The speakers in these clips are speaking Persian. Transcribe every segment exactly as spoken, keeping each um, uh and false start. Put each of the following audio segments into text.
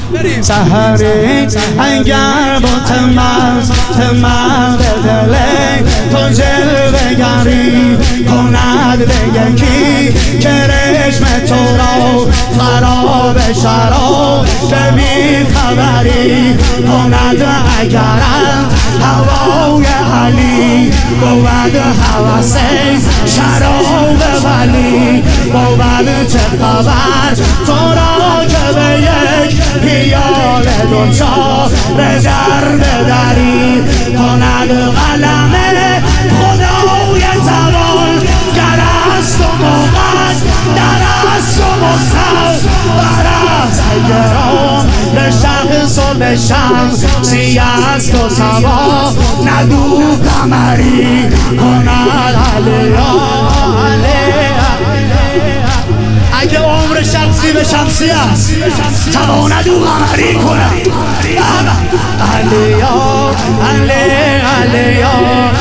سحری اگر با تمز تمز به دل تو جلوه گری کند به یکی کرشم تو را خراب شراب به بی خبری کند اگرم هوای علی بود حوث شراب ولی بود چه خبر تو را که به یک پیاله دوچار رجر دری کند قلم خدای توان گر است و موقت در است و مستر برست گرام به شخص و به شمس سی است و سوا ندو قمری کند علیا اگه عمر شمسی به شمسی است تواند او قمری کند علیا علیا علیا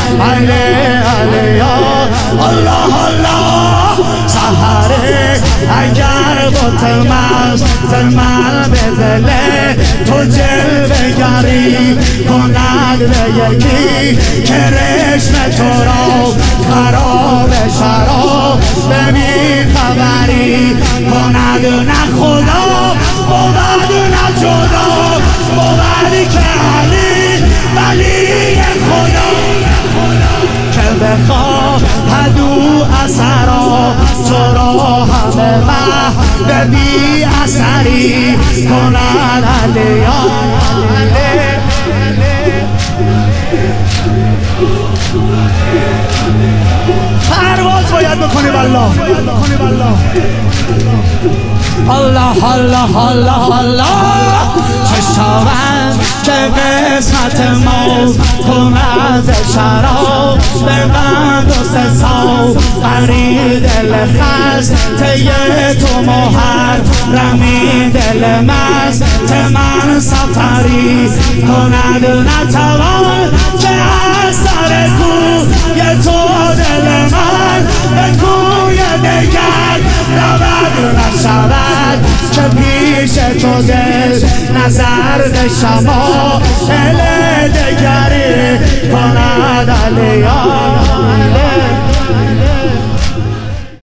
علیا الله الله سحره اگر با تمز تمز به دل تو جلوه گری کند به یکی کرشم تو را خراب شراب به بی خبری کند نه خدا بود نه جدا بود که علی ولی خدا که بخواهد او اثرا تو را همه مه به بی اثری کند علیا پرواز باید بکنی والله الله الله الله الله چه شود که قسمت ما کند شراب به بند و سساب قری دل خست تیه تو مهر رمی دل مست من سفری کند نتوان که از سر کوی تو دل من به کوی دگر رود نشود که پیش تو دل نظر به شما دل دگری کند علیا